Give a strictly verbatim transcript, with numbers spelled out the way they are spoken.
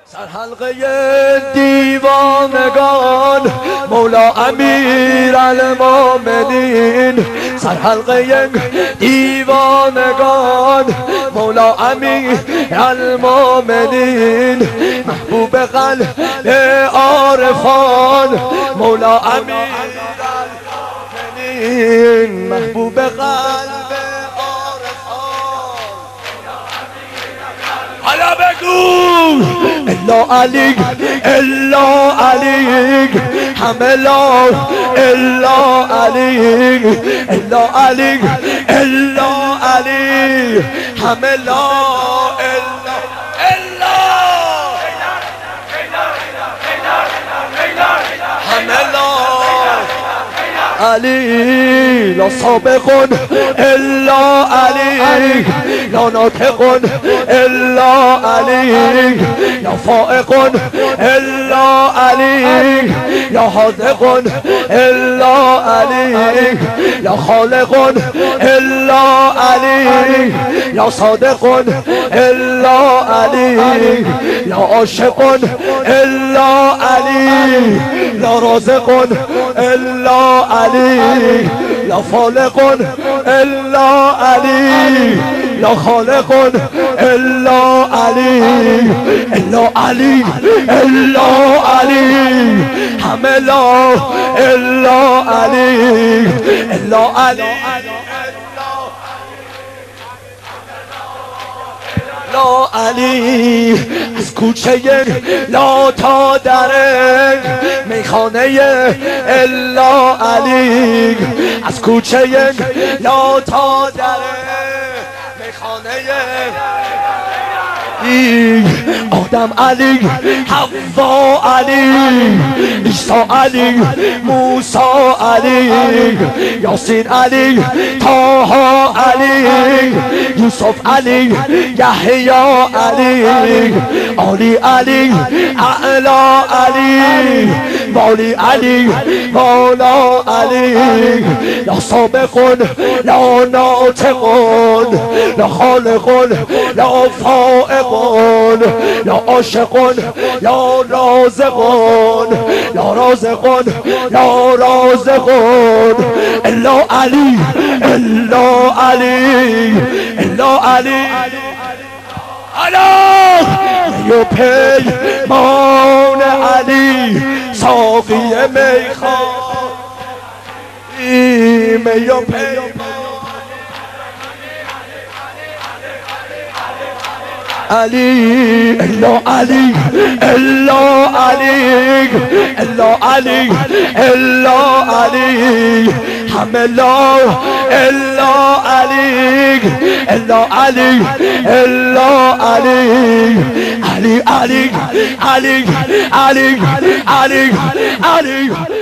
سرحلقه دیوانگان مولا امیرالمومنین، سرحلقه دیوانگان مولا امیرالمومنین، محبوب قلب عارفان مولا امیرالمومنین، محبوب قلب حالا بگو الا علی الا علی همه لا الا علی الا علی الا علی همه لا الا الا همه لا علی لا سابق الا علی لا ناطق الا علی لا فائق الا علی لا حاذق الا علی لا خالق الا علی لا صادق الا علی لا عاشق الا علی لا رازق الا علی لا فالق الا علی لا خالق الا علی الا علی الا علی همه لا الا علی الا علی لا علی از کوچه لا تا در میخانه الا علی از کوچه لا تا در میخانه آدم علی حوا علی عیسی علی موسی علی یاسین علی طه علی یوسف علی یحیی علی علی علی اعلی علی والی علی والا علی لا سابق لا ناطق لا خالق لا فائق لا عاشق لا رازق لا رازق لا رازق الا علی الا علی الا علی الا میو پیمان علی ساقی میخوان میو پیمان علی الا علی الا علی الا علی الا علی همه لا الا علی الا علی الا علی علی علی علی علی علی علی